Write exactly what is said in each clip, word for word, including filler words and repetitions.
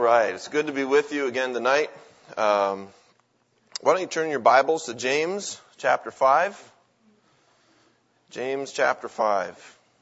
right, it's good to be with you again tonight. Um, why don't you turn your Bibles to James chapter five? James chapter five.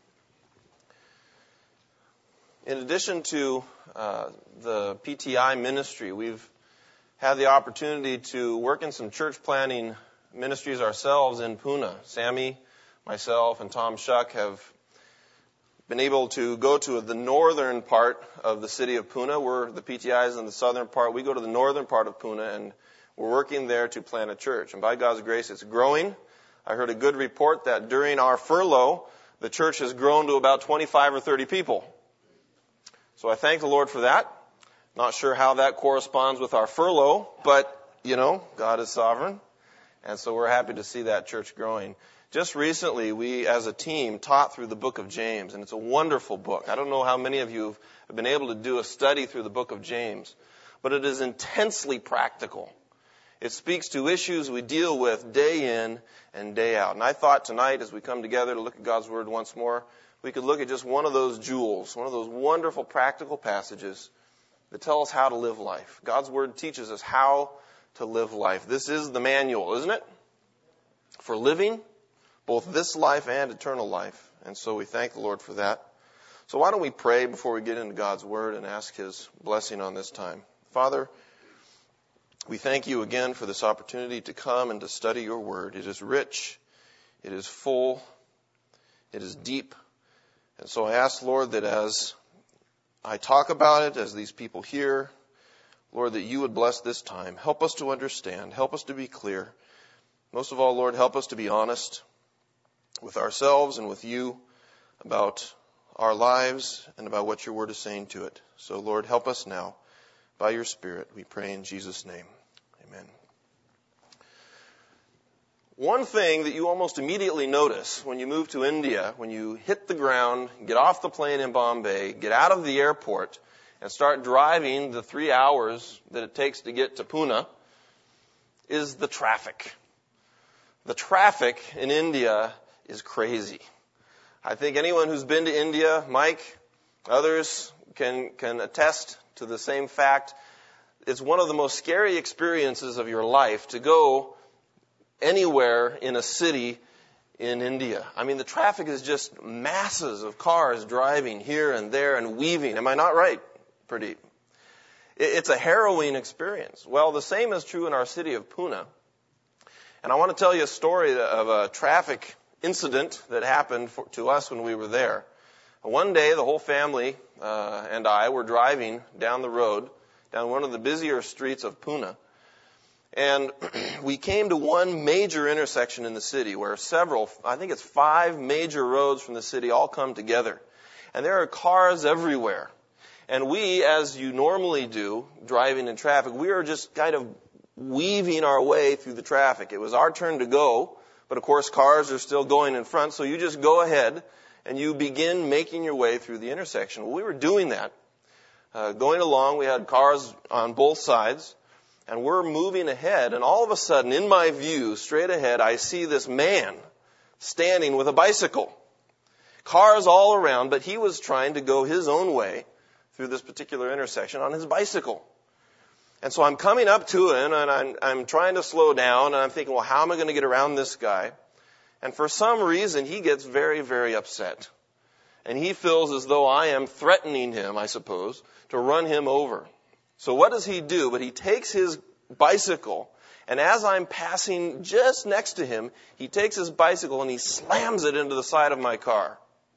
In addition to uh, the P T I ministry, we've had the opportunity to work in some church planting ministries ourselves in Pune. Sammy, myself, and Tom Shuck have been able to go to the northern part of the city of Pune. We're the P T Is in the southern part. We go to the northern part of Pune, and we're working there to plant a church. And by God's grace, it's growing. I heard a good report that during our furlough, the church has grown to about twenty-five or thirty people. So I thank the Lord for that. Not sure how that corresponds with our furlough, but, you know, God is sovereign. And so we're happy to see that church growing. Just recently, we as a team taught through the book of James, and it's a wonderful book. I don't know how many of you have been able to do a study through the book of James, but it is intensely practical. It speaks to issues we deal with day in and day out. And I thought tonight, as we come together to look at God's Word once more, we could look at just one of those jewels, one of those wonderful practical passages that tell us how to live life. God's Word teaches us how to live life. This is the manual, isn't it? For living both this life and eternal life. And so we thank the Lord for that. So why don't we pray before we get into God's Word and ask His blessing on this time. Father, we thank you again for this opportunity to come and to study your Word. It is rich, it is full, it is deep. And so I ask, Lord, that as I talk about it, as these people hear, Lord, that you would bless this time. Help us to understand. Help us to be clear. Most of all, Lord, help us to be honest with ourselves and with you about our lives and about what your word is saying to it. So, Lord, help us now by your Spirit. We pray in Jesus' name. Amen. One thing that you almost immediately notice when you move to India, when you hit the ground, get off the plane in Bombay, get out of the airport, and start driving the three hours that it takes to get to Pune, is the traffic. The traffic in India is crazy. I think anyone who's been to India, Mike, others can can attest to the same fact. It's one of the most scary experiences of your life to go anywhere in a city in India. I mean, the traffic is just masses of cars driving here and there and weaving. Am I not right, Pradeep? It's a harrowing experience. Well, the same is true in our city of Pune. And I want to tell you a story of a traffic incident that happened for, to us when we were there. One day, the whole family uh, and I were driving down the road, down one of the busier streets of Pune. And we came to one major intersection in the city where several, I think it's five major roads from the city all come together. And there are cars everywhere. And we, as you normally do, driving in traffic, we are just kind of weaving our way through the traffic. It was our turn to go. But of course, cars are still going in front, so you just go ahead and you begin making your way through the intersection. Well, we were doing that. Uh, going along, we had cars on both sides, and we're moving ahead, and all of a sudden, in my view, straight ahead, I see this man standing with a bicycle. Cars all around, but he was trying to go his own way through this particular intersection on his bicycle. And so I'm coming up to him, and I'm, I'm trying to slow down, and I'm thinking, well, how am I going to get around this guy? And for some reason, he gets very, very upset. And he feels as though I am threatening him, I suppose, to run him over. So what does he do? But he takes his bicycle, and as I'm passing just next to him, he takes his bicycle and he slams it into the side of my car.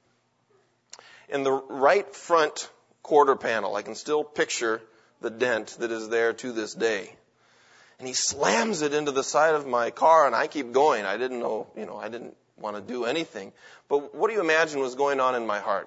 In the right front quarter panel, I can still picture the dent that is there to this day. And he slams it into the side of my car, and I keep going. I didn't know, you know, I didn't want to do anything. But what do you imagine was going on in my heart?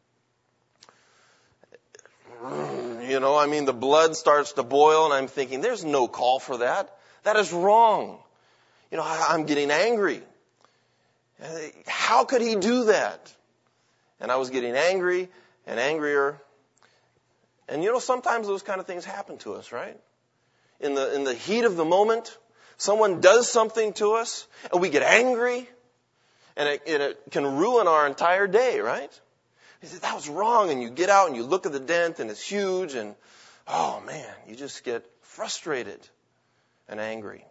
You know, I mean, the blood starts to boil, and I'm thinking, there's no call for that. That is wrong. You know, I'm getting angry. How could he do that? And I was getting angry and angrier. And you know, sometimes those kind of things happen to us, right? In the in the heat of the moment, someone does something to us, and we get angry, and it, and it can ruin our entire day, right? He said, that was wrong, and you get out and you look at the dent, and it's huge, and oh man, you just get frustrated and angry.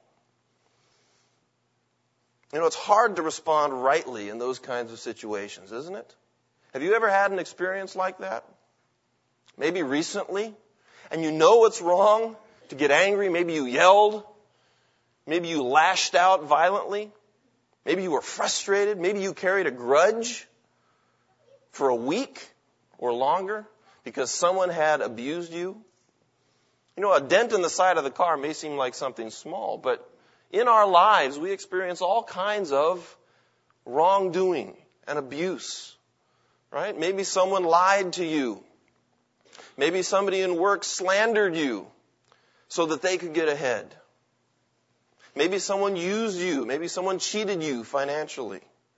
You know, it's hard to respond rightly in those kinds of situations, isn't it? Have you ever had an experience like that? Maybe recently, and you know it's wrong to get angry. Maybe you yelled. Maybe you lashed out violently. Maybe you were frustrated. Maybe you carried a grudge for a week or longer because someone had abused you. You know, a dent in the side of the car may seem like something small, but in our lives we experience all kinds of wrongdoing and abuse, right? Maybe someone lied to you. Maybe somebody in work slandered you so that they could get ahead. Maybe someone used you. Maybe someone cheated you financially.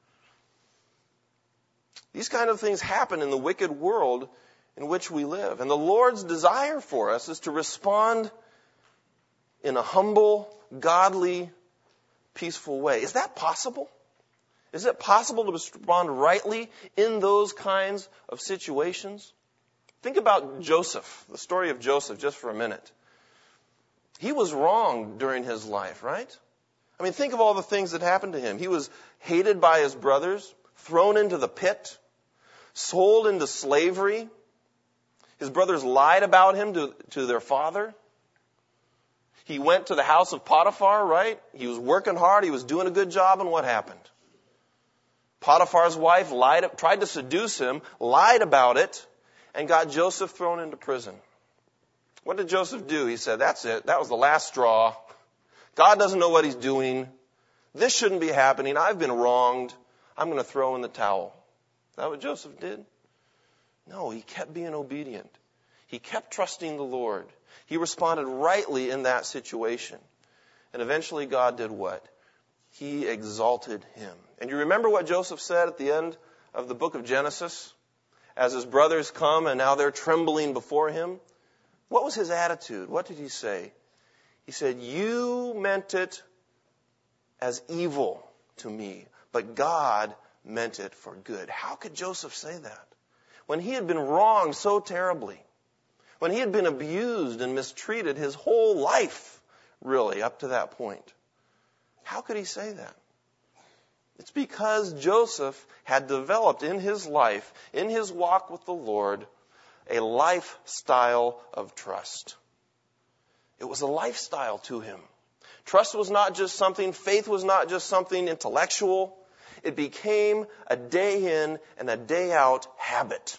These kind of things happen in the wicked world in which we live. And the Lord's desire for us is to respond in a humble, godly, peaceful way. Is that possible? Is it possible to respond rightly in those kinds of situations? Think about Joseph, the story of Joseph, just for a minute. He was wrong during his life, right? I mean, think of all the things that happened to him. He was hated by his brothers, thrown into the pit, sold into slavery. His brothers lied about him to, to their father. He went to the house of Potiphar, right? He was working hard. He was doing a good job, and what happened? Potiphar's wife lied, tried to seduce him, lied about it, and got Joseph thrown into prison. What did Joseph do? He said, that's it. That was the last straw. God doesn't know what he's doing. This shouldn't be happening. I've been wronged. I'm going to throw in the towel. Is that what Joseph did? No, he kept being obedient. He kept trusting the Lord. He responded rightly in that situation. And eventually God did what? He exalted him. And you remember what Joseph said at the end of the book of Genesis? As his brothers come and now they're trembling before him. What was his attitude? What did he say? He said, you meant it as evil to me, but God meant it for good. How could Joseph say that? When he had been wronged so terribly, when he had been abused and mistreated his whole life, really, up to that point. How could he say that? It's because Joseph had developed in his life, in his walk with the Lord, a lifestyle of trust. It was a lifestyle to him. Trust was not just something, faith was not just something intellectual. It became a day in and a day out habit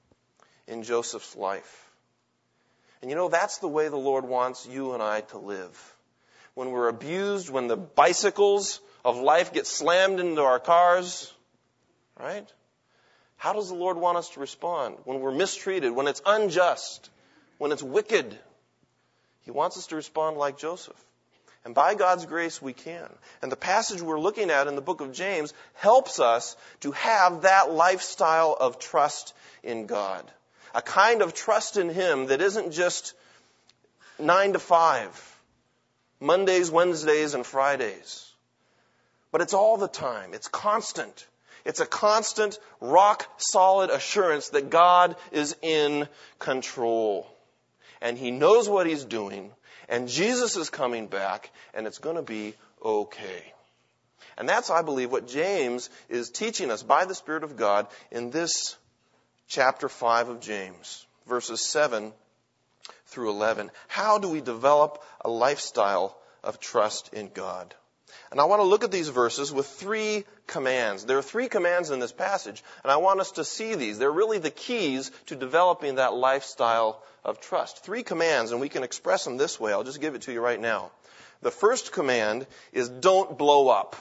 in Joseph's life. And you know, that's the way the Lord wants you and I to live. When we're abused, when the bicycles of life get slammed into our cars, right? How does the Lord want us to respond when we're mistreated, when it's unjust, when it's wicked? He wants us to respond like Joseph. And by God's grace, we can. And the passage we're looking at in the book of James helps us to have that lifestyle of trust in God. A kind of trust in Him that isn't just nine to five, Mondays, Wednesdays, and Fridays. But it's all the time. It's constant. It's a constant, rock-solid assurance that God is in control. And He knows what He's doing. And Jesus is coming back. And it's going to be okay. And that's, I believe, what James is teaching us by the Spirit of God in this chapter five of James, verses seven through eleven. How do we develop a lifestyle of trust in God? And I want to look at these verses with three commands. There are three commands in this passage, and I want us to see these. They're really the keys to developing that lifestyle of trust. Three commands, and we can express them this way. I'll just give it to you right now. The first command is don't blow up.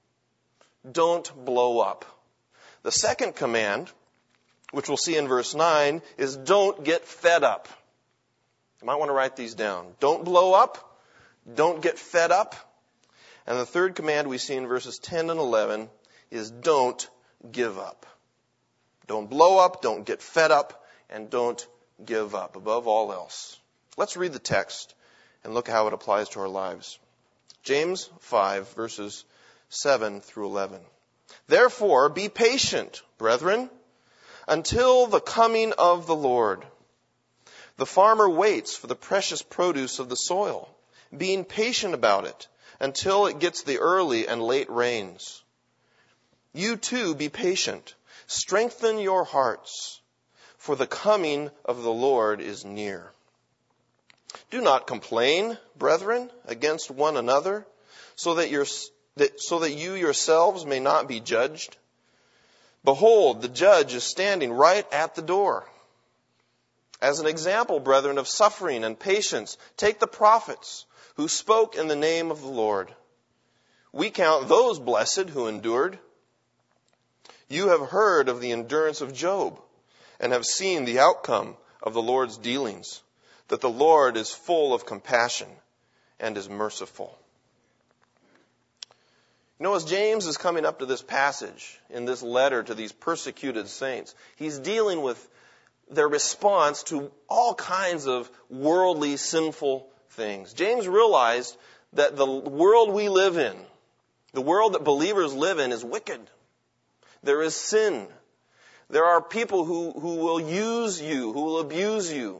Don't blow up. The second command, which we'll see in verse nine, is don't get fed up. You might want to write these down. Don't blow up. Don't get fed up. And the third command we see in verses ten and eleven is don't give up. Don't blow up, don't get fed up, and don't give up, above all else. Let's read the text and look how it applies to our lives. James five, verses seven through eleven. Therefore, be patient, brethren, until the coming of the Lord. The farmer waits for the precious produce of the soil, being patient about it until it gets the early and late rains. You too be patient. Strengthen your hearts, for the coming of the Lord is near. Do not complain, brethren, against one another, so that, your, that, so that you yourselves may not be judged. Behold, the judge is standing right at the door. As an example, brethren, of suffering and patience, take the prophets who spoke in the name of the Lord. We count those blessed who endured. You have heard of the endurance of Job and have seen the outcome of the Lord's dealings, that the Lord is full of compassion and is merciful. You know, as James is coming up to this passage in this letter to these persecuted saints, he's dealing with their response to all kinds of worldly, sinful things. James realized that the world we live in, the world that believers live in, is wicked. There is sin. There are people who, who will use you, who will abuse you.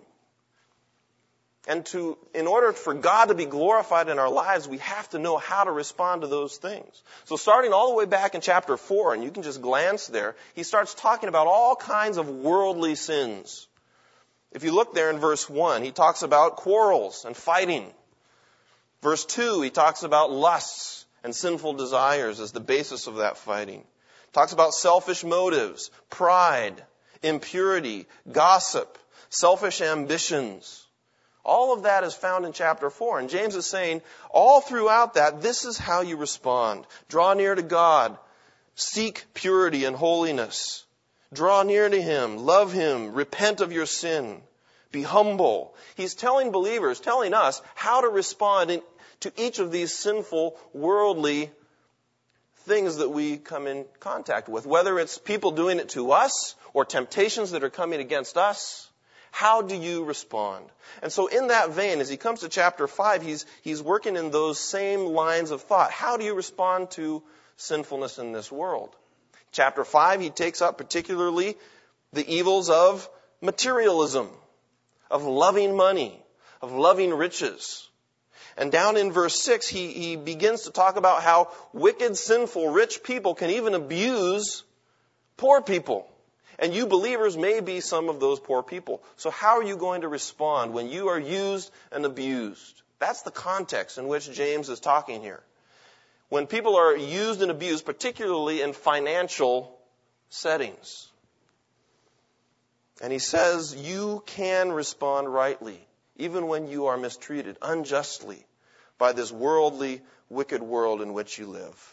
And to, in order for God to be glorified in our lives, we have to know how to respond to those things. So starting all the way back in chapter four, and you can just glance there, he starts talking about all kinds of worldly sins. If you look there in verse one, he talks about quarrels and fighting. Verse two, he talks about lusts and sinful desires as the basis of that fighting. Talks about selfish motives, pride, impurity, gossip, selfish ambitions. All of that is found in chapter four. And James is saying, all throughout that, this is how you respond. Draw near to God. Seek purity and holiness. Draw near to Him. Love Him. Repent of your sin. Be humble. He's telling believers, telling us how to respond in, to each of these sinful, worldly things that we come in contact with. Whether it's people doing it to us or temptations that are coming against us. How do you respond? And so in that vein, as he comes to chapter five, he's, he's working in those same lines of thought. How do you respond to sinfulness in this world? Chapter five, he takes up particularly the evils of materialism, of loving money, of loving riches. And down in verse six, he, he begins to talk about how wicked, sinful, rich people can even abuse poor people. And you believers may be some of those poor people. So how are you going to respond when you are used and abused? That's the context in which James is talking here. When people are used and abused, particularly in financial settings. And he says you can respond rightly, even when you are mistreated unjustly by this worldly, wicked world in which you live.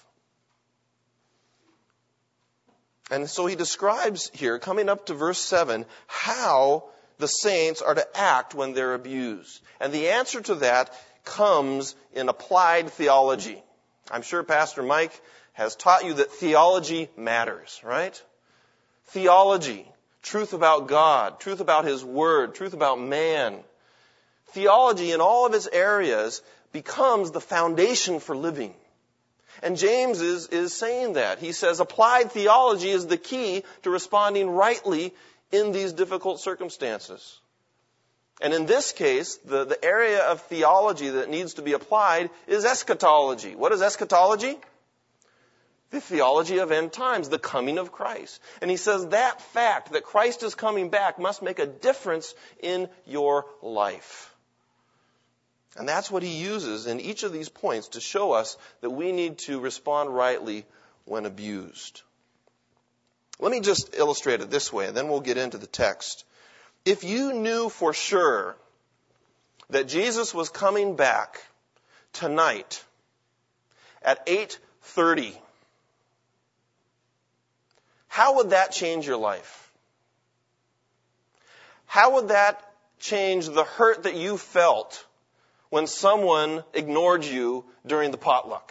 And so he describes here, coming up to verse seven, how the saints are to act when they're abused. And the answer to that comes in applied theology. I'm sure Pastor Mike has taught you that theology matters, right? Theology, truth about God, truth about His Word, truth about man. Theology in all of its areas becomes the foundation for living. And James is, is saying that. He says applied theology is the key to responding rightly in these difficult circumstances. And in this case, the, the area of theology that needs to be applied is eschatology. What is eschatology? The theology of end times, the coming of Christ. And he says that fact, that Christ is coming back, must make a difference in your life. And that's what he uses in each of these points to show us that we need to respond rightly when abused. Let me just illustrate it this way, and then we'll get into the text. If you knew for sure that Jesus was coming back tonight at eight thirty, how would that change your life? How would that change the hurt that you felt when someone ignored you during the potluck?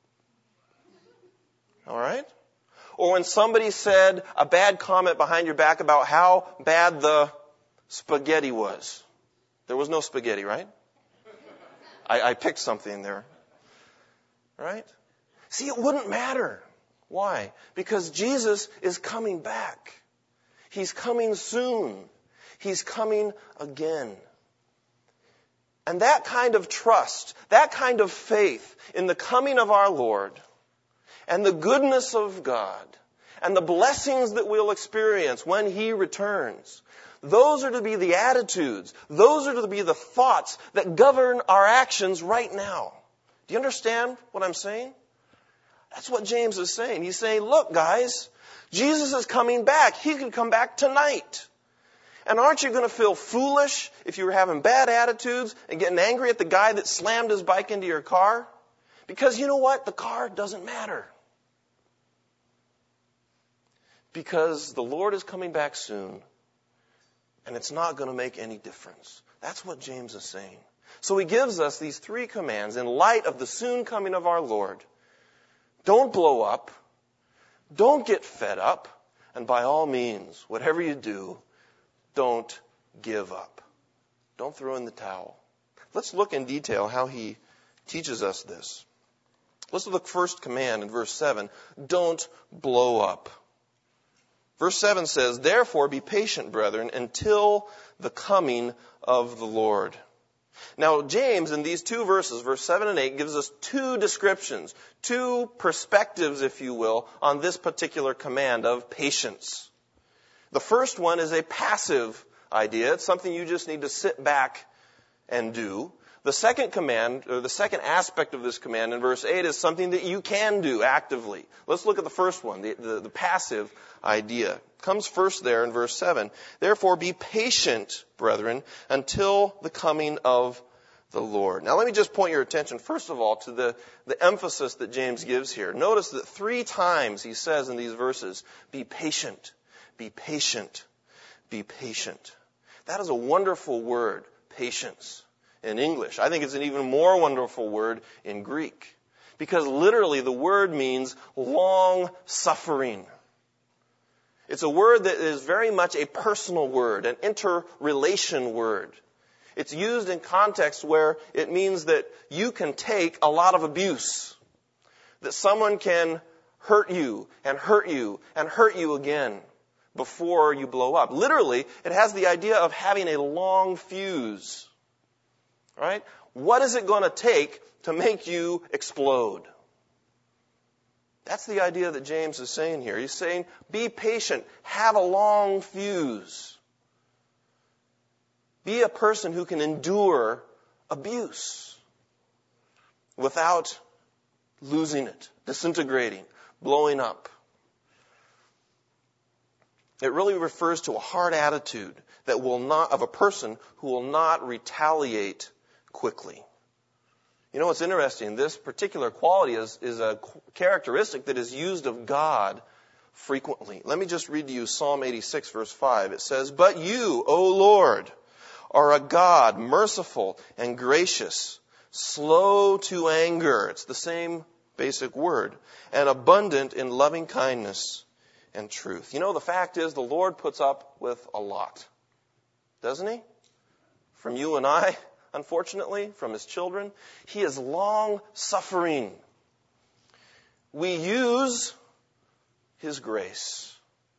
All right? Or when somebody said a bad comment behind your back about how bad the spaghetti was. There was no spaghetti, right? I, I picked something there. Right? See, it wouldn't matter. Why? Because Jesus is coming back. He's coming soon. He's coming again. And that kind of trust, that kind of faith in the coming of our Lord and the goodness of God and the blessings that we'll experience when He returns, those are to be the attitudes, those are to be the thoughts that govern our actions right now. Do you understand what I'm saying? That's what James is saying. He's saying, look, guys, Jesus is coming back. He could come back tonight. And aren't you going to feel foolish if you were having bad attitudes and getting angry at the guy that slammed his bike into your car? Because you know what? The car doesn't matter. Because the Lord is coming back soon, and it's not going to make any difference. That's what James is saying. So he gives us these three commands in light of the soon coming of our Lord. Don't blow up. Don't get fed up. And by all means, whatever you do, don't give up. Don't throw in the towel. Let's look in detail how he teaches us this. Let's look first command in verse seven. Don't blow up. Verse seven says, therefore be patient, brethren, until the coming of the Lord. Now, James, in these two verses, verse seven and eight, gives us two descriptions, two perspectives, if you will, on this particular command of patience. The first one is a passive idea. It's something you just need to sit back and do. The second command, or the second aspect of this command in verse eight is something that you can do actively. Let's look at the first one, the, the, the passive idea. It comes first there in verse seven. Therefore be patient, brethren, until the coming of the Lord. Now let me just point your attention, first of all, to the, the emphasis that James gives here. Notice that three times he says in these verses, be patient. Be patient. Be patient. That is a wonderful word, patience, in English. I think it's an even more wonderful word in Greek. Because literally the word means long suffering. It's a word that is very much a personal word, an interrelation word. It's used in context where it means that you can take a lot of abuse. That someone can hurt you and hurt you and hurt you again before you blow up. Literally, it has the idea of having a long fuse. Right? What is it going to take to make you explode? That's the idea that James is saying here. He's saying, be patient. Have a long fuse. Be a person who can endure abuse without losing it, disintegrating, blowing up. It really refers to a hard attitude that will not, of a person who will not retaliate quickly. You know what's interesting? This particular quality is, is a characteristic that is used of God frequently. Let me just read to you Psalm eighty-six, verse five. It says, but you, O Lord, are a God merciful and gracious, slow to anger. It's the same basic word. And abundant in loving kindness and truth. You know, the fact is the Lord puts up with a lot. Doesn't He? From you and I, unfortunately, from His children. He is long suffering. We use His grace.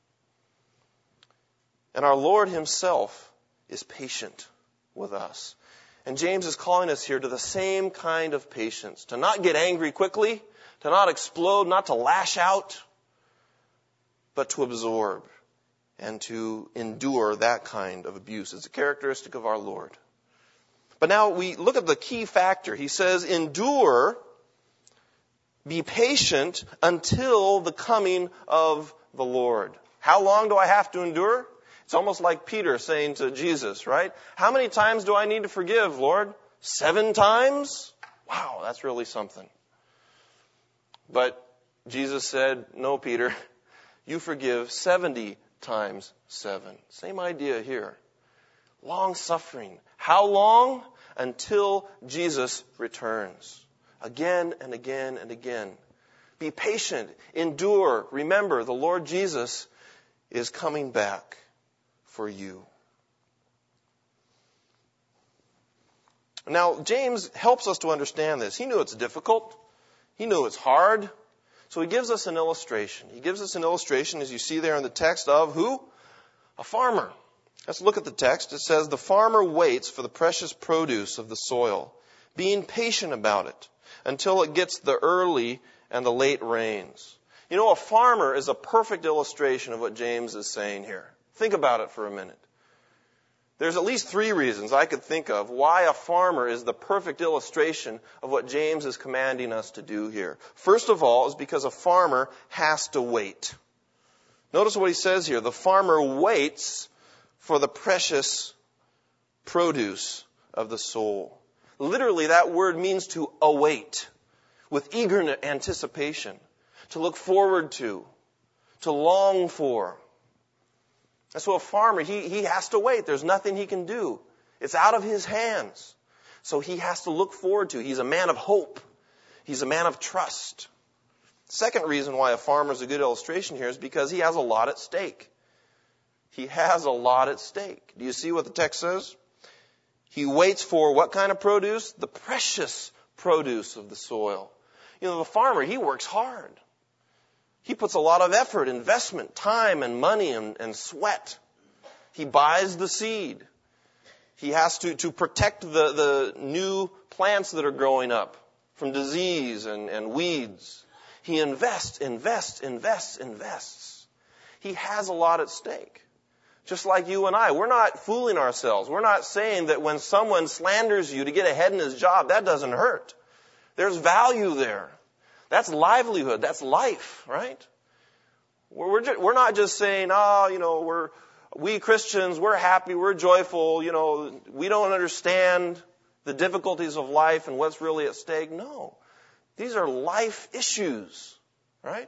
And our Lord Himself is patient with us. And James is calling us here to the same kind of patience. To not get angry quickly, to not explode, not to lash out, but to absorb and to endure that kind of abuse. It's a characteristic of our Lord. But now we look at the key factor. He says, endure, be patient until the coming of the Lord. How long do I have to endure? It's almost like Peter saying to Jesus, right? How many times do I need to forgive, Lord? Seven times? Wow, that's really something. But Jesus said, no, Peter, you forgive seventy times seven. Same idea here. Long suffering. How long? Until Jesus returns. Again and again and again. Be patient. Endure. Remember, the Lord Jesus is coming back for you. Now, James helps us to understand this. He knew it's difficult. He knew it's hard. So he gives us an illustration. He gives us an illustration, as you see there in the text, of who? A farmer. Let's look at the text. It says, the farmer waits for the precious produce of the soil, being patient about it until it gets the early and the late rains. You know, a farmer is a perfect illustration of what James is saying here. Think about it for a minute. There's at least three reasons I could think of why a farmer is the perfect illustration of what James is commanding us to do here. First of all is because a farmer has to wait. Notice what he says here. The farmer waits for the precious produce of the soul. Literally, that word means to await with eager anticipation, to look forward to, to long for. And so a farmer, he, he has to wait. There's nothing he can do. It's out of his hands. So he has to look forward to. He's a man of hope. He's a man of trust. Second reason why a farmer is a good illustration here is because he has a lot at stake. He has a lot at stake. Do you see what the text says? He waits for what kind of produce? The precious produce of the soil. You know, the farmer, he works hard. He puts a lot of effort, investment, time and money and, and sweat. He buys the seed. He has to, to protect the, the new plants that are growing up from disease and, and weeds. He invests, invests, invests, invests. He has a lot at stake. Just like you and I, we're not fooling ourselves. We're not saying that when someone slanders you to get ahead in his job, that doesn't hurt. There's value there. That's livelihood. That's life, right? We're just, we're not just saying, oh, you know, we're we Christians, we're happy, we're joyful, you know, we don't understand the difficulties of life and what's really at stake. No. These are life issues, right?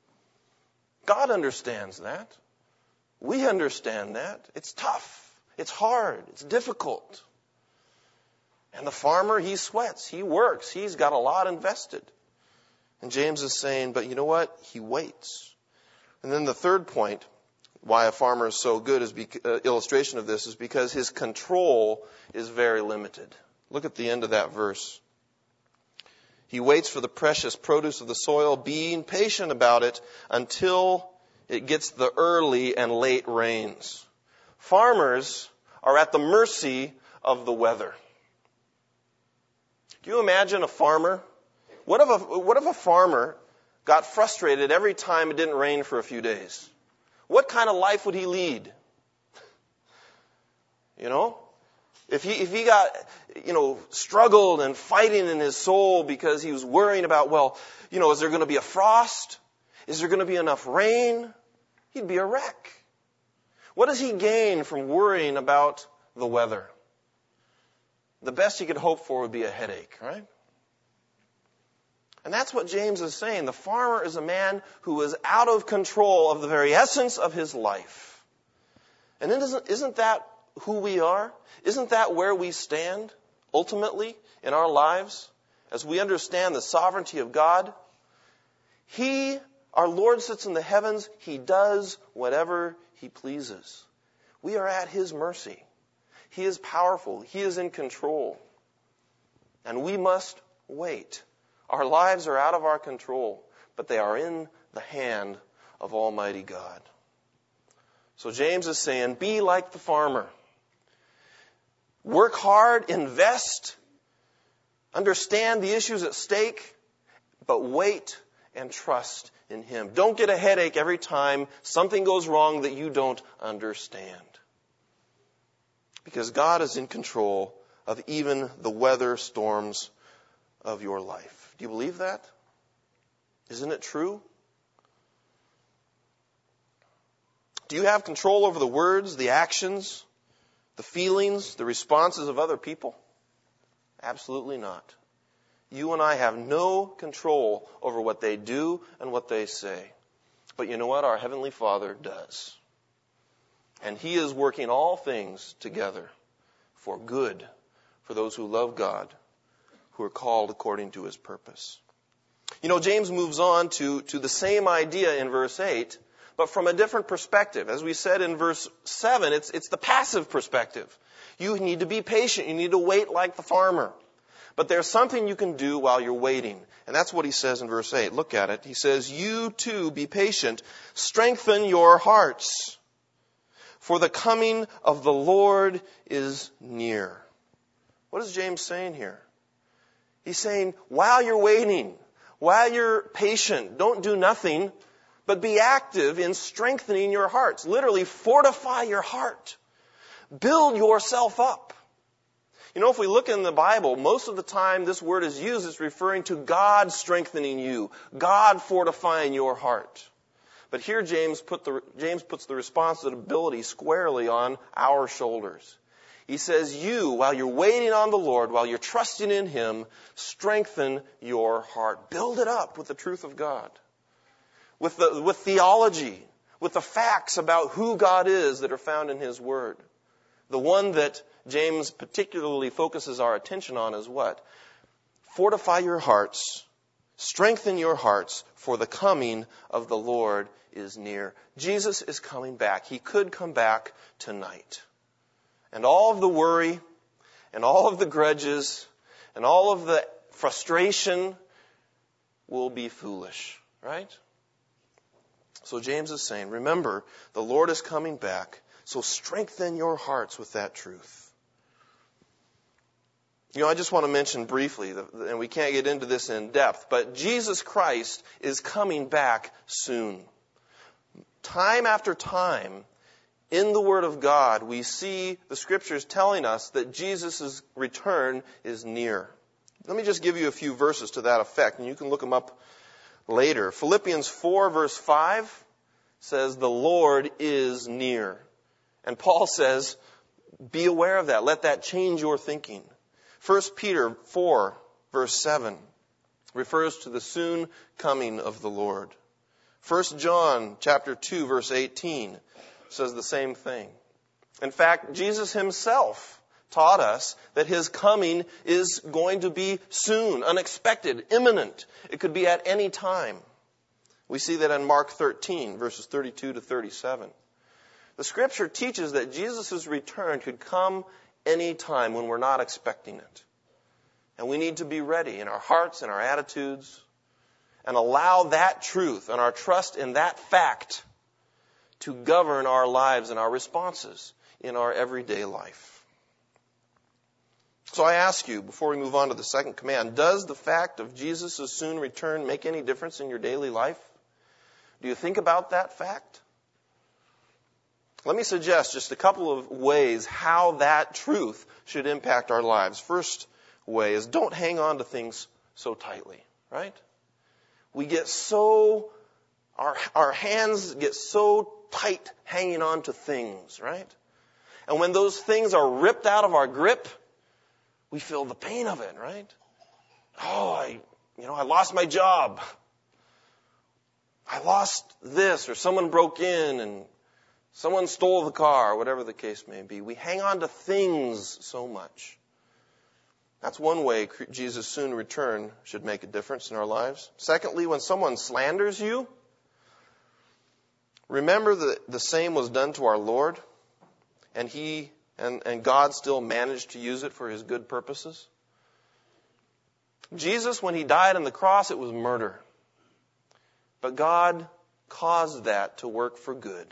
God understands that. We understand that. It's tough. It's hard. It's difficult. And the farmer, he sweats. He works. He's got a lot invested. And James is saying, but you know what? He waits. And then the third point, why a farmer is so good, is bec- uh, illustration of this, is because his control is very limited. Look at the end of that verse. He waits for the precious produce of the soil, being patient about it until it gets the early and late rains. Farmers are at the mercy of the weather. Can you imagine a farmer? What if a, what if a farmer got frustrated every time it didn't rain for a few days? What kind of life would he lead? You know? If he, if he got, you know, struggled and fighting in his soul because he was worrying about, well, you know, is there going to be a frost? Is there going to be enough rain? He'd be a wreck. What does he gain from worrying about the weather? The best he could hope for would be a headache, right? And that's what James is saying. The farmer is a man who is out of control of the very essence of his life. And isn't, isn't that who we are? Isn't that where we stand ultimately in our lives as we understand the sovereignty of God? He, our Lord, sits in the heavens. He does whatever He pleases. We are at His mercy. He is powerful. He is in control. And we must wait. Our lives are out of our control, but they are in the hand of Almighty God. So James is saying, be like the farmer. Work hard, invest, understand the issues at stake, but wait and trust in Him. Don't get a headache every time something goes wrong that you don't understand. Because God is in control of even the weather storms of your life. Do you believe that? Isn't it true? Do you have control over the words, the actions, the feelings, the responses of other people? Absolutely not. You and I have no control over what they do and what they say. But you know what? Our Heavenly Father does. And He is working all things together for good for those who love God, who are called according to His purpose. You know, James moves on to, to the same idea in verse eight, but from a different perspective. As we said in verse seven, it's, it's the passive perspective. You need to be patient. You need to wait like the farmer. But there's something you can do while you're waiting. And that's what he says in verse eight. Look at it. He says, you too be patient. Strengthen your hearts. for the coming of the Lord is near. What is James saying here? He's saying, while you're waiting, while you're patient, don't do nothing, but be active in strengthening your hearts. Literally, fortify your heart. Build yourself up. You know, if we look in the Bible, most of the time this word is used, it's referring to God strengthening you, God fortifying your heart. But here James, put the, James puts the responsibility squarely on our shoulders. He says, you, while you're waiting on the Lord, while you're trusting in Him, strengthen your heart. Build it up with the truth of God, with the, with theology, with the facts about who God is that are found in His Word. The one that James particularly focuses our attention on is what? Fortify your hearts, strengthen your hearts, for the coming of the Lord is near. Jesus is coming back. He could come back tonight. And all of the worry, and all of the grudges, and all of the frustration will be foolish, right? So James is saying, remember, the Lord is coming back, so strengthen your hearts with that truth. You know, I just want to mention briefly, and we can't get into this in depth, but Jesus Christ is coming back soon. Time after time, in the Word of God, we see the Scriptures telling us that Jesus' return is near. Let me just give you a few verses to that effect, and you can look them up later. Philippians four, verse five says, the Lord is near. And Paul says, be aware of that. Let that change your thinking. First Peter four, verse seven refers to the soon coming of the Lord. First John chapter two, verse eighteen says the same thing. In fact, Jesus Himself taught us that His coming is going to be soon, unexpected, imminent. It could be at any time. We see that in Mark thirteen, verses thirty-two to thirty-seven. The Scripture teaches that Jesus' return could come any time when we're not expecting it. And we need to be ready in our hearts and our attitudes and allow that truth and our trust in that fact to govern our lives and our responses in our everyday life. So I ask you, before we move on to the second command, does the fact of Jesus' soon return make any difference in your daily life? Do you think about that fact? Let me suggest just a couple of ways how that truth should impact our lives. First way is don't hang on to things so tightly, right? We get so, our, our hands get so tight hanging on to things, right? And when those things are ripped out of our grip, we feel the pain of it, right? Oh, I, you know, I lost my job. I lost this, or someone broke in and someone stole the car, whatever the case may be. We hang on to things so much. That's one way Jesus' soon return should make a difference in our lives. Secondly, when someone slanders you, remember that the same was done to our Lord, and He and, and God still managed to use it for His good purposes. Jesus, when He died on the cross, it was murder. But God caused that to work for good.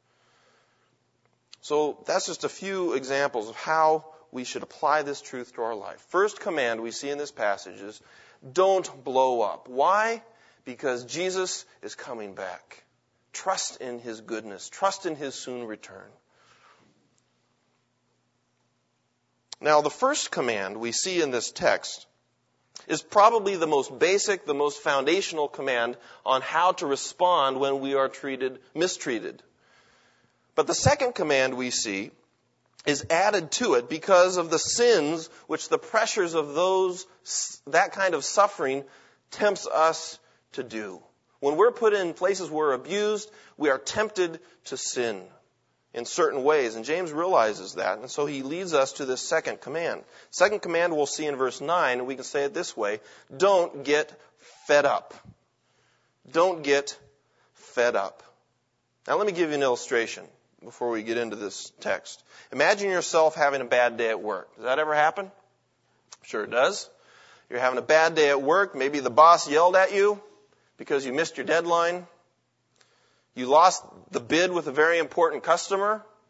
So that's just a few examples of how we should apply this truth to our life. First command we see in this passage is don't blow up. Why? Because Jesus is coming back. Trust in His goodness. Trust in His soon return. Now, the first command we see in this text is probably the most basic, the most foundational command on how to respond when we are treated, mistreated. But the second command we see is added to it because of the sins which the pressures of those, that kind of suffering tempts us to do. When we're put in places where we're abused, we are tempted to sin in certain ways. And James realizes that. And so he leads us to this second command. Second command we'll see in verse nine, and we can say it this way. Don't get fed up. Don't get fed up. Now let me give you an illustration before we get into this text. Imagine yourself having a bad day at work. Does that ever happen? Sure it does. You're having a bad day at work. Maybe the boss yelled at you because you missed your deadline. You lost the bid with a very important customer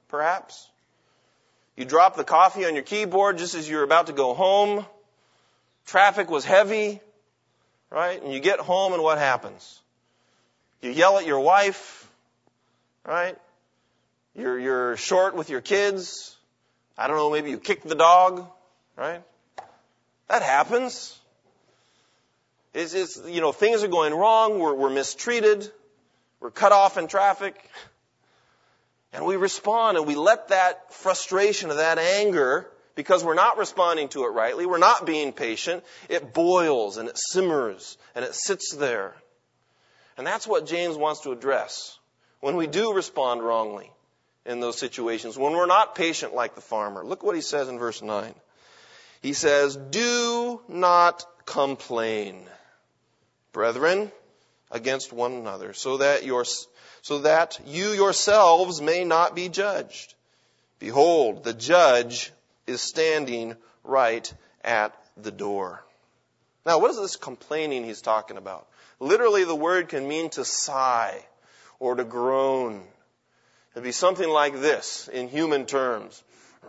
perhaps. You dropped the coffee on your keyboard just as you were about to go home. Traffic was heavy, right? And you get home and what happens? You yell at your wife, right? You're, you're short with your kids. I don't know, maybe you kick the dog, right? That happens. It's, it's, you know, things are going wrong. We're, we're mistreated. We're cut off in traffic. And we respond and we let that frustration or that anger, because we're not responding to it rightly, we're not being patient, it boils and it simmers and it sits there. And that's what James wants to address when we do respond wrongly in those situations, when we're not patient like the farmer. Look what he says in verse nine. He says, do not complain, brethren, against one another, so that your so that you yourselves may not be judged. Behold, the judge is standing right at the door. Now, what is this complaining he's talking about? Literally, the word can mean to sigh or to groan. It'd be something like this in human terms.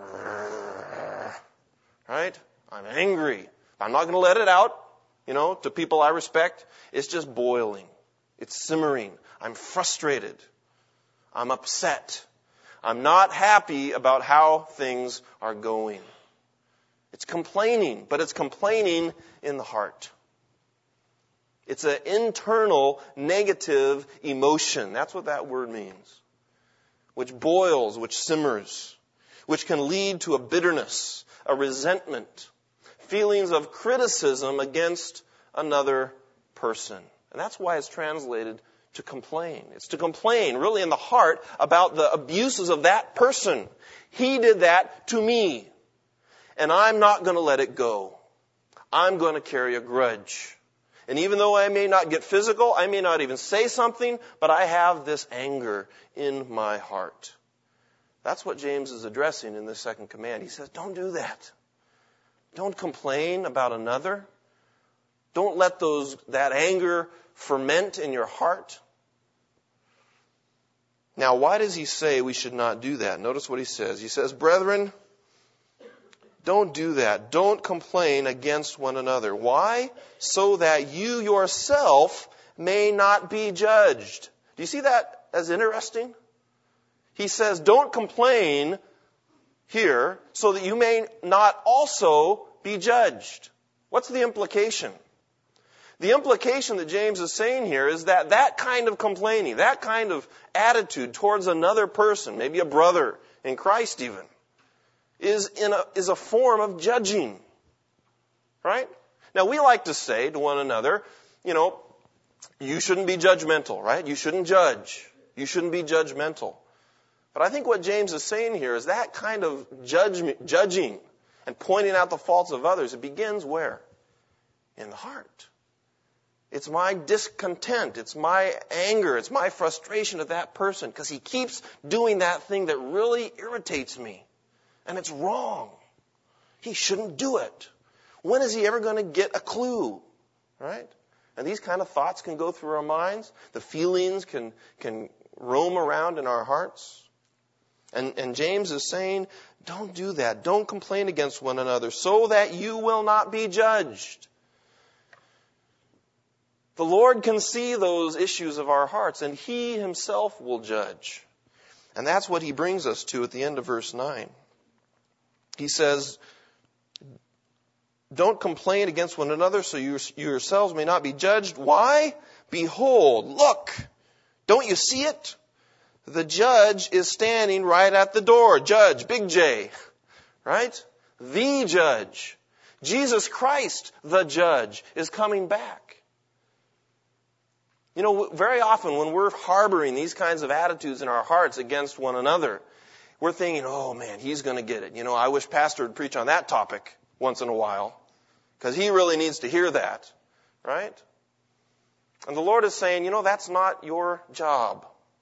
Right? I'm angry. I'm not going to let it out, you know, to people I respect. It's just boiling. It's simmering. I'm frustrated. I'm upset. I'm not happy about how things are going. It's complaining, but it's complaining in the heart. It's an internal negative emotion. That's what that word means. Which boils, which simmers, which can lead to a bitterness, a resentment, feelings of criticism against another person. And that's why it's translated to complain. It's to complain, really in the heart, about the abuses of that person. He did that to me, and I'm not going to let it go. I'm going to carry a grudge. And even though I may not get physical, I may not even say something, but I have this anger in my heart. That's what James is addressing in this second command. He says, don't do that. Don't complain about another. Don't let those that anger ferment in your heart. Now, why does he say we should not do that? Notice what he says. He says, brethren, don't do that. Don't complain against one another. Why? So that you yourself may not be judged. Do you see that as interesting? He says, don't complain here so that you may not also be judged. What's the implication? The implication that James is saying here is that that kind of complaining, that kind of attitude towards another person, maybe a brother in Christ even, is in a, is a form of judging. Right? Now, we like to say to one another, you know, you shouldn't be judgmental, right? You shouldn't judge. You shouldn't be judgmental. But I think what James is saying here is that kind of judgment, judging and pointing out the faults of others, it begins where? In the heart. It's my discontent. It's my anger. It's my frustration at that person because he keeps doing that thing that really irritates me. And it's wrong. He shouldn't do it. When is he ever going to get a clue? Right? And these kind of thoughts can go through our minds. The feelings can, can roam around in our hearts. And, and James is saying, don't do that. Don't complain against one another so that you will not be judged. The Lord can see those issues of our hearts, and He Himself will judge. And that's what He brings us to at the end of verse nine. He says, don't complain against one another so you yourselves may not be judged. Why? Behold, look, don't you see it? The judge is standing right at the door. Judge, big J, right? The judge. Jesus Christ, the judge, is coming back. You know, very often when we're harboring these kinds of attitudes in our hearts against one another, we're thinking, oh man, he's going to get it. You know, I wish Pastor would preach on that topic once in a while because he really needs to hear that, right? And the Lord is saying, you know, that's not your job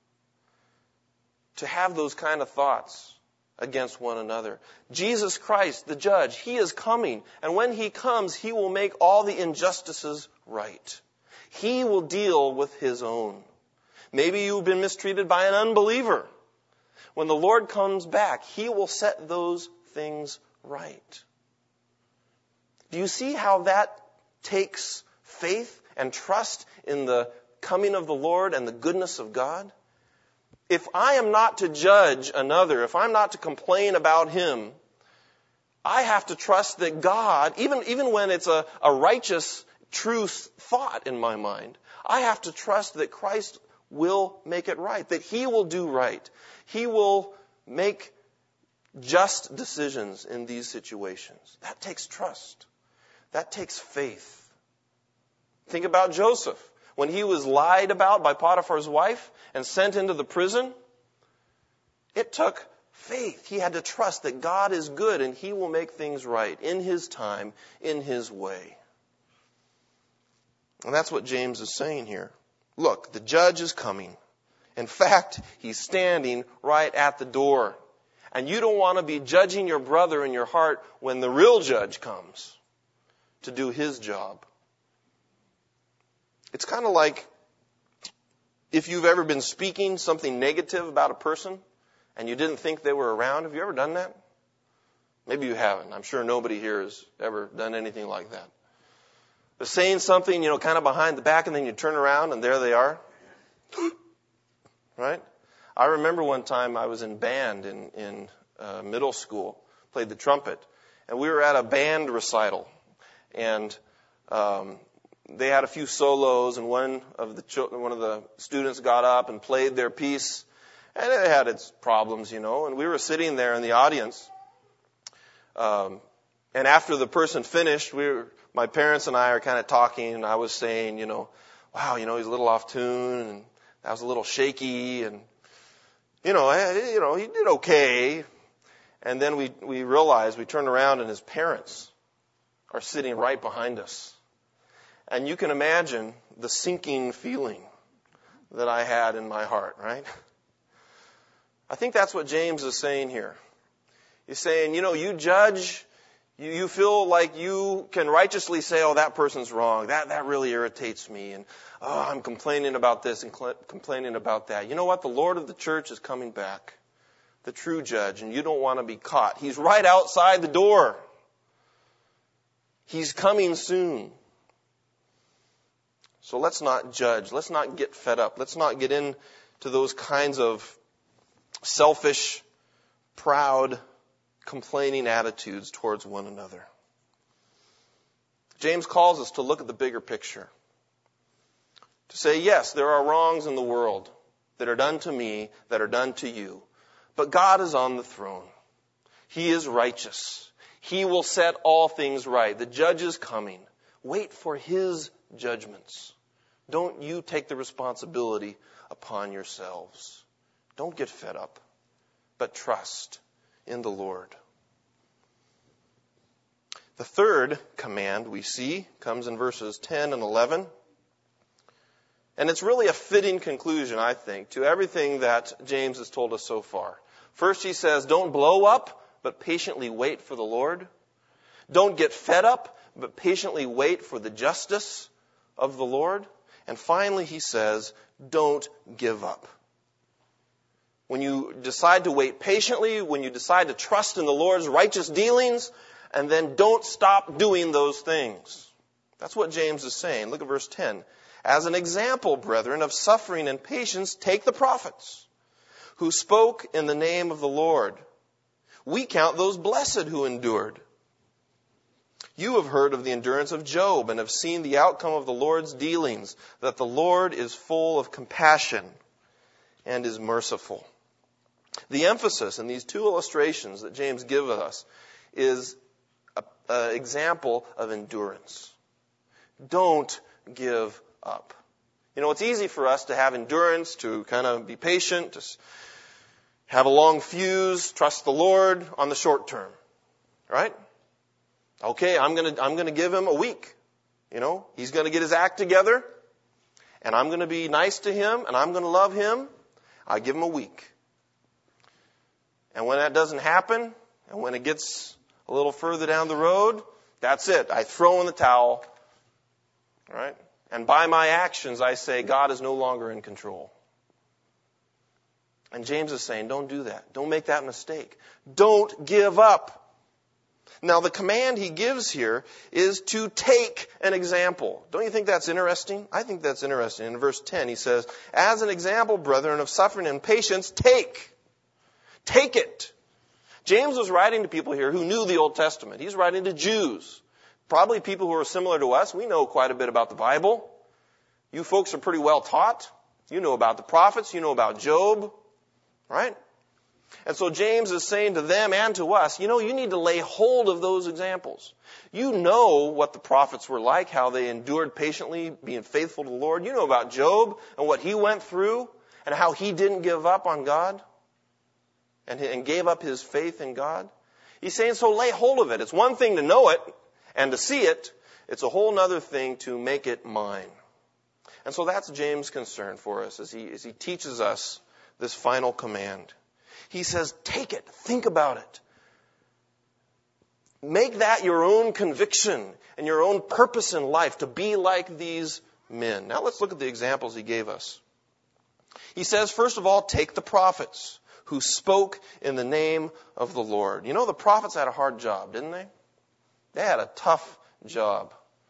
to have those kind of thoughts against one another. Jesus Christ, the judge, He is coming. And when He comes, He will make all the injustices right. He will deal with His own. Maybe you've been mistreated by an unbeliever. When the Lord comes back, He will set those things right. Do you see how that takes faith and trust in the coming of the Lord and the goodness of God? If I am not to judge another, if I'm not to complain about him, I have to trust that God, even, even when it's a, a righteous, true thought in my mind, I have to trust that Christ will make it right, that He will do right. He will make just decisions in these situations. That takes trust. That takes faith. Think about Joseph. When he was lied about by Potiphar's wife and sent into the prison, it took faith. He had to trust that God is good and He will make things right in His time, in His way. And that's what James is saying here. Look, the judge is coming. In fact, he's standing right at the door. And you don't want to be judging your brother in your heart when the real judge comes to do his job. It's kind of like if you've ever been speaking something negative about a person and you didn't think they were around. Have you ever done that? Maybe you haven't. I'm sure nobody here has ever done anything like that. But saying something, you know, kind of behind the back, and then you turn around and there they are. Right? I remember one time I was in band in, in uh, middle school, played the trumpet, and we were at a band recital. And um, they had a few solos, and one of the children, one of the students got up and played their piece, and it had its problems, you know. And we were sitting there in the audience, um, and after the person finished, we were, my parents and I are kind of talking, and I was saying, you know, wow, you know, he's a little off tune, and that was a little shaky, and you know, I, you know, he did okay. And then we we realized, we turned around, and his parents are sitting right behind us. And you can imagine the sinking feeling that I had in my heart, right? I think that's what James is saying here. He's saying, you know, you judge, you, you feel like you can righteously say, oh, that person's wrong. That, that really irritates me. And, oh, I'm complaining about this and cl- complaining about that. You know what? The Lord of the church is coming back, the true judge, and you don't want to be caught. He's right outside the door. He's coming soon. So let's not judge. Let's not get fed up. Let's not get into those kinds of selfish, proud, complaining attitudes towards one another. James calls us to look at the bigger picture. To say, yes, there are wrongs in the world that are done to me, that are done to you. But God is on the throne. He is righteous. He will set all things right. The judge is coming. Wait for His judgments. Don't you take the responsibility upon yourselves. Don't get fed up, but trust in the Lord. The third command we see comes in verses ten and eleven. And it's really a fitting conclusion, I think, to everything that James has told us so far. First, he says, don't blow up, but patiently wait for the Lord. Don't get fed up, but patiently wait for the justice of the Lord. And finally, he says, don't give up. When you decide to wait patiently, when you decide to trust in the Lord's righteous dealings, and then don't stop doing those things. That's what James is saying. Look at verse ten. As an example, brethren, of suffering and patience, take the prophets who spoke in the name of the Lord. We count those blessed who endured. You have heard of the endurance of Job and have seen the outcome of the Lord's dealings, that the Lord is full of compassion and is merciful. The emphasis in these two illustrations that James gives us is an example of endurance. Don't give up. You know, it's easy for us to have endurance, to kind of be patient, to have a long fuse, trust the Lord on the short term. Right? Okay, I'm going to I'm going to give him a week. You know, he's going to get his act together, and I'm going to be nice to him, and I'm going to love him. I give him a week. And when that doesn't happen, and when it gets a little further down the road, that's it. I throw in the towel. Right? And by my actions, I say, God is no longer in control. And James is saying, don't do that. Don't make that mistake. Don't give up. Now, the command he gives here is to take an example. Don't you think that's interesting? I think that's interesting. In verse ten, he says, as an example, brethren, of suffering and patience, take. Take it. James was writing to people here who knew the Old Testament. He's writing to Jews. Probably people who are similar to us. We know quite a bit about the Bible. You folks are pretty well taught. You know about the prophets. You know about Job. Right? And so James is saying to them and to us, you know, you need to lay hold of those examples. You know what the prophets were like, how they endured patiently, being faithful to the Lord. You know about Job and what he went through and how he didn't give up on God and, and gave up his faith in God. He's saying, so lay hold of it. It's one thing to know it and to see it. It's a whole other thing to make it mine. And so that's James' concern for us as he, as he teaches us this final command. He says, take it. Think about it. Make that your own conviction and your own purpose in life to be like these men. Now let's look at the examples he gave us. He says, first of all, take the prophets who spoke in the name of the Lord. You know, the prophets had a hard job, didn't they? They had a tough job.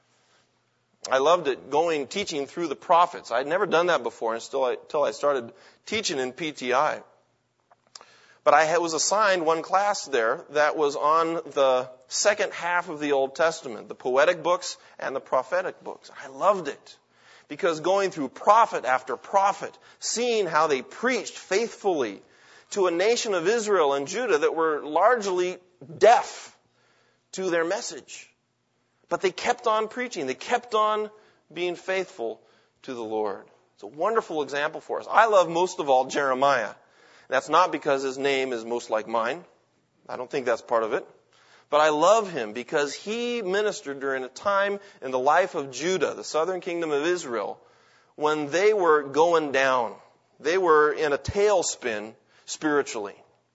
I loved it going, teaching through the prophets. I'd never done that before until I, until I started teaching in P T I. But I was assigned one class there that was on the second half of the Old Testament, the poetic books and the prophetic books. I loved it because going through prophet after prophet, seeing how they preached faithfully to a nation of Israel and Judah that were largely deaf to their message. But they kept on preaching. They kept on being faithful to the Lord. It's a wonderful example for us. I love most of all Jeremiah. That's not because his name is most like mine. I don't think that's part of it. But I love him because he ministered during a time in the life of Judah, the southern kingdom of Israel, when they were going down. They were in a tailspin spiritually.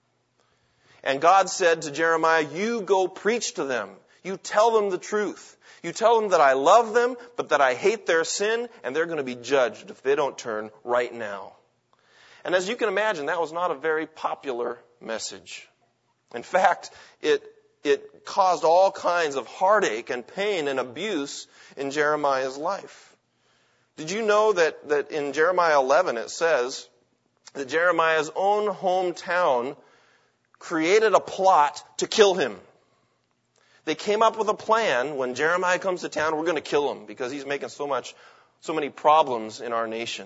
And God said to Jeremiah, you go preach to them. You tell them the truth. You tell them that I love them, but that I hate their sin, and they're going to be judged if they don't turn right now. And as you can imagine, that was not a very popular message. In fact, it it caused all kinds of heartache and pain and abuse in Jeremiah's life. Did you know that, that in Jeremiah eleven it says that Jeremiah's own hometown created a plot to kill him? They came up with a plan when Jeremiah comes to town, we're going to kill him because he's making so much, so many problems in our nation.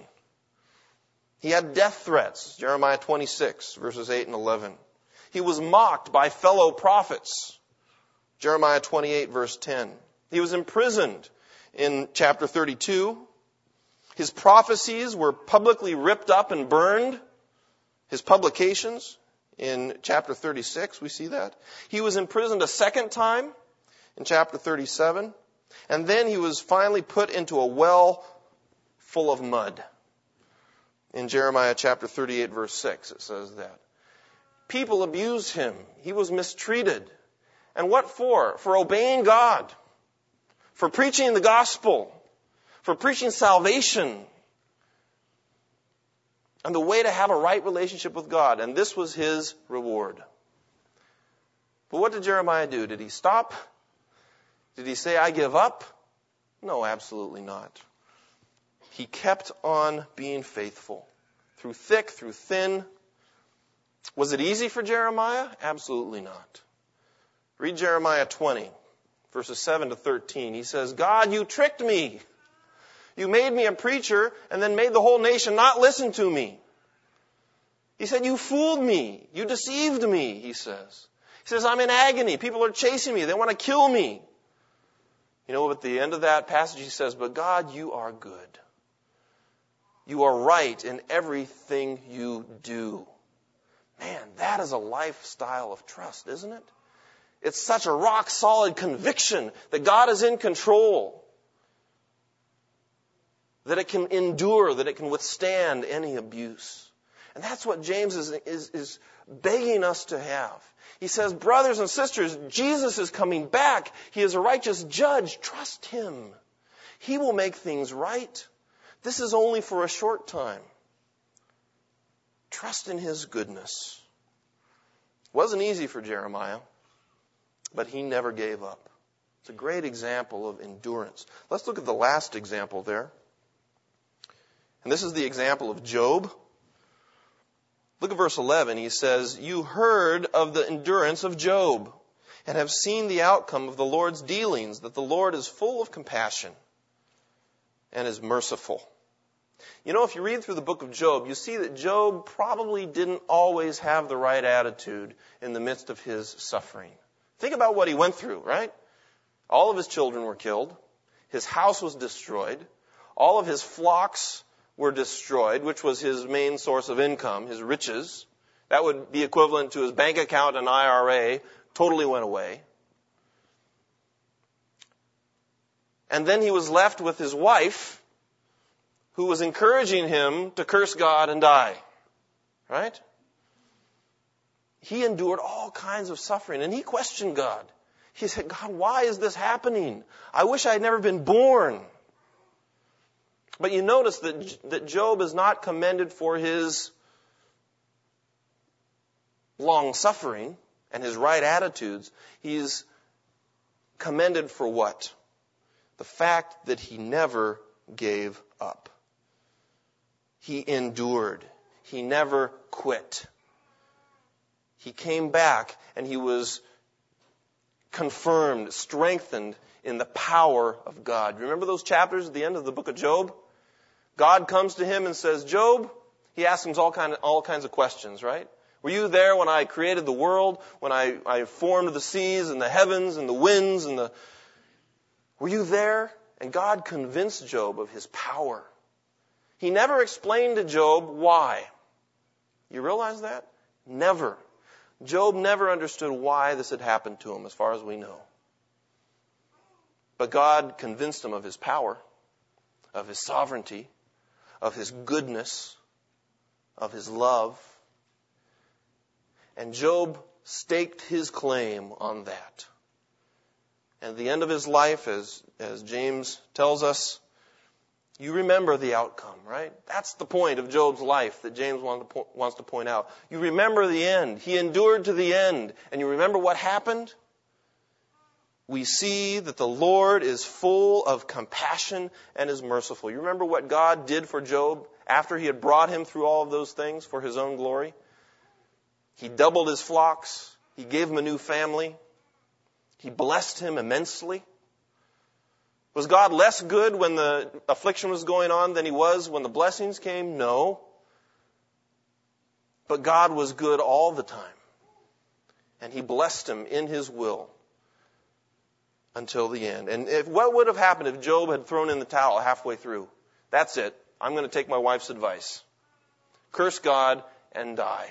He had death threats, Jeremiah twenty-six, verses eight and eleven. He was mocked by fellow prophets, Jeremiah twenty-eight, verse ten. He was imprisoned in chapter thirty-two. His prophecies were publicly ripped up and burned. His publications, in chapter thirty-six, we see that. He was imprisoned a second time in chapter thirty-seven. And then he was finally put into a well full of mud. In Jeremiah chapter thirty-eight, verse six, it says that. People abused him. He was mistreated. And what for? For obeying God. For preaching the gospel. For preaching salvation. And the way to have a right relationship with God. And this was his reward. But what did Jeremiah do? Did he stop? Did he say, I give up? No, absolutely not. He kept on being faithful. Through thick, through thin. Was it easy for Jeremiah? Absolutely not. Read Jeremiah twenty, verses seven to thirteen. He says, God, you tricked me. You made me a preacher and then made the whole nation not listen to me. He said, you fooled me. You deceived me, he says. He says, I'm in agony. People are chasing me. They want to kill me. You know, at the end of that passage, he says, but God, you are good. You are right in everything you do. Man, that is a lifestyle of trust, isn't it? It's such a rock-solid conviction that God is in control. That it can endure, that it can withstand any abuse. And that's what James is, is, is begging us to have. He says, brothers and sisters, Jesus is coming back. He is a righteous judge. Trust him. He will make things right. This is only for a short time. Trust in his goodness. It wasn't easy for Jeremiah, but he never gave up. It's a great example of endurance. Let's look at the last example there. And this is the example of Job. Look at verse eleven. He says, "You heard of the endurance of Job and have seen the outcome of the Lord's dealings, that the Lord is full of compassion and is merciful." You know, if you read through the book of Job, you see that Job probably didn't always have the right attitude in the midst of his suffering. Think about what he went through, right? All of his children were killed. His house was destroyed. All of his flocks were destroyed, which was his main source of income, his riches. That would be equivalent to his bank account and I R A, totally went away. And then he was left with his wife, who was encouraging him to curse God and die. Right? He endured all kinds of suffering, and he questioned God. He said, "God, why is this happening? I wish I had never been born." But you notice that, that Job is not commended for his long suffering and his right attitudes. He's commended for what? The fact that he never gave up. He endured. He never quit. He came back and he was confirmed, strengthened in the power of God. Remember those chapters at the end of the book of Job? God comes to him and says, "Job," he asks him all, kind of, all kinds of questions, right? "Were you there when I created the world, when I, I formed the seas and the heavens and the winds and the... Were you there?" And God convinced Job of his power. He never explained to Job why. You realize that? Never. Job never understood why this had happened to him, as far as we know. But God convinced him of his power, of his sovereignty, of his goodness, of his love. And Job staked his claim on that. And at the end of his life, as, as James tells us, you remember the outcome, right? That's the point of Job's life that James wants to point out. You remember the end. He endured to the end. And you remember what happened? We see that the Lord is full of compassion and is merciful. You remember what God did for Job after he had brought him through all of those things for his own glory? He doubled his flocks. He gave him a new family. He blessed him immensely. Was God less good when the affliction was going on than he was when the blessings came? No. But God was good all the time. And he blessed him in his will until the end. And if, what would have happened if Job had thrown in the towel halfway through? That's it. I'm going to take my wife's advice. Curse God and die.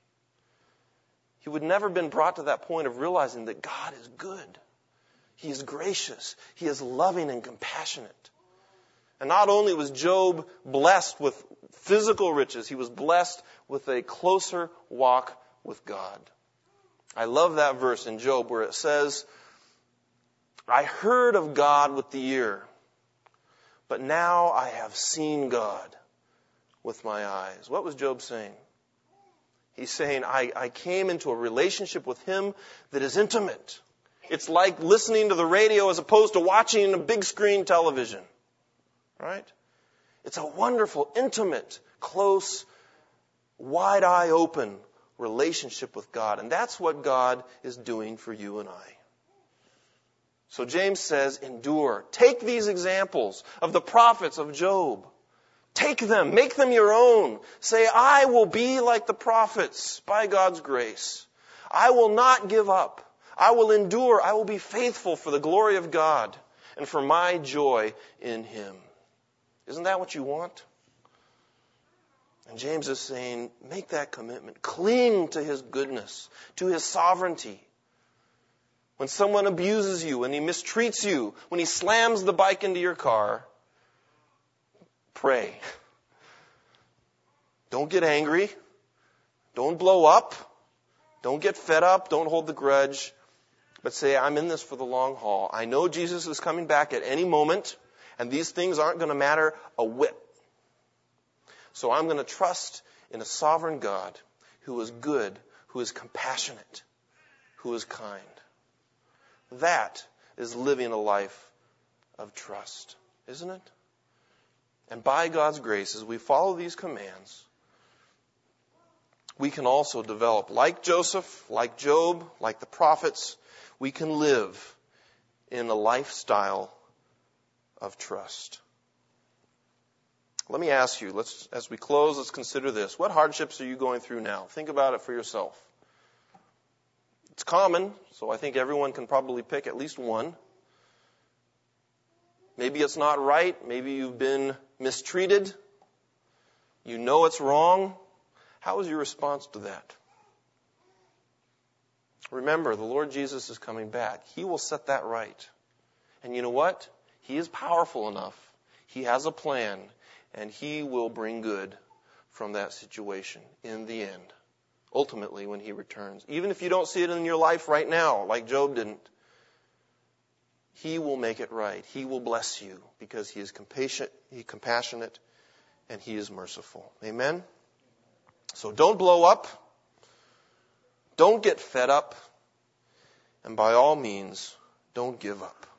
He would never have been brought to that point of realizing that God is good. He is gracious. He is loving and compassionate. And not only was Job blessed with physical riches, he was blessed with a closer walk with God. I love that verse in Job where it says, "I heard of God with the ear, but now I have seen God with my eyes." What was Job saying? He's saying, I, I came into a relationship with him that is intimate. It's like listening to the radio as opposed to watching a big screen television. Right? It's a wonderful, intimate, close, wide eye open relationship with God. And that's what God is doing for you and I. So James says, endure. Take these examples of the prophets of Job. Take them. Make them your own. Say, I will be like the prophets by God's grace. I will not give up. I will endure. I will be faithful for the glory of God and for my joy in Him. Isn't that what you want? And James is saying, make that commitment. Cling to His goodness, to His sovereignty. When someone abuses you, when he mistreats you, when he slams the bike into your car, pray. Don't get angry. Don't blow up. Don't get fed up. Don't hold the grudge. But say, I'm in this for the long haul. I know Jesus is coming back at any moment, and these things aren't going to matter a whit. So I'm going to trust in a sovereign God who is good, who is compassionate, who is kind. That is living a life of trust, isn't it? And by God's grace, as we follow these commands, we can also develop, like Joseph, like Job, like the prophets, we can live in a lifestyle of trust. Let me ask you, let's, as we close, let's consider this. What hardships are you going through now? Think about it for yourself. It's common, so I think everyone can probably pick at least one. Maybe it's not right. Maybe you've been mistreated. You know it's wrong. How is your response to that? Remember, the Lord Jesus is coming back. He will set that right. And you know what? He is powerful enough. He has a plan, and He will bring good from that situation in the end. Ultimately, when He returns. Even if you don't see it in your life right now, like Job didn't, He will make it right. He will bless you because He is compassionate, He compassionate, and He is merciful. Amen? So don't blow up. Don't get fed up. And by all means, don't give up.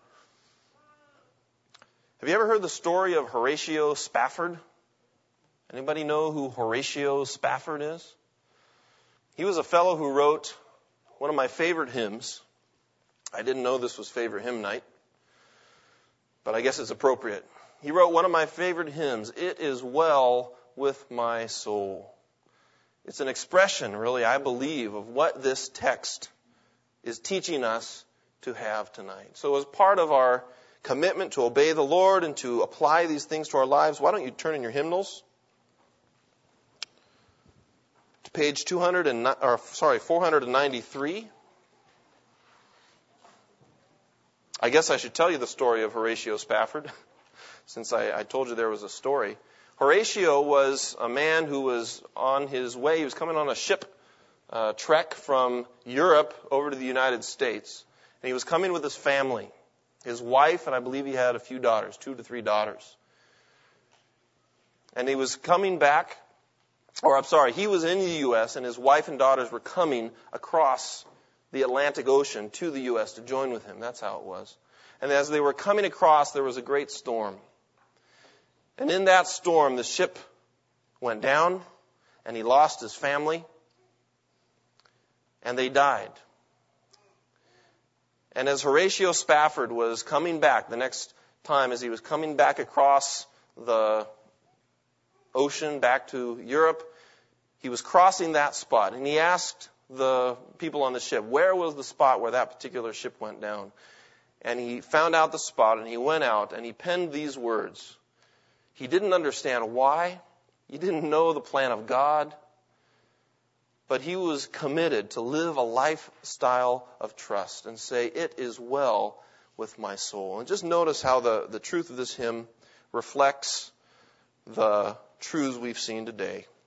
Have you ever heard the story of Horatio Spafford? Anybody know who Horatio Spafford is? He was a fellow who wrote one of my favorite hymns. I didn't know this was favorite hymn night, but I guess it's appropriate. He wrote one of my favorite hymns, "It is well with my soul." It's an expression, really, I believe, of what this text is teaching us to have tonight. So as part of our commitment to obey the Lord and to apply these things to our lives, why don't you turn in your hymnals to page two hundred and or sorry, four hundred ninety-three. I guess I should tell you the story of Horatio Spafford, since I, I told you there was a story. Horatio was a man who was on his way. He was coming on a ship uh, trek from Europe over to the United States. And he was coming with his family, his wife, and I believe he had a few daughters, two to three daughters. And he was coming back, or I'm sorry, he was in the U S, and his wife and daughters were coming across the Atlantic Ocean to the U S to join with him. That's how it was. And as they were coming across, there was a great storm. And in that storm, the ship went down, and he lost his family, and they died. And as Horatio Spafford was coming back, the next time as he was coming back across the ocean back to Europe, he was crossing that spot, and he asked the people on the ship, where was the spot where that particular ship went down? And he found out the spot, and he went out, and he penned these words. He didn't understand why. He didn't know the plan of God. But he was committed to live a lifestyle of trust and say, it is well with my soul. And just notice how the, the truth of this hymn reflects the truths we've seen today.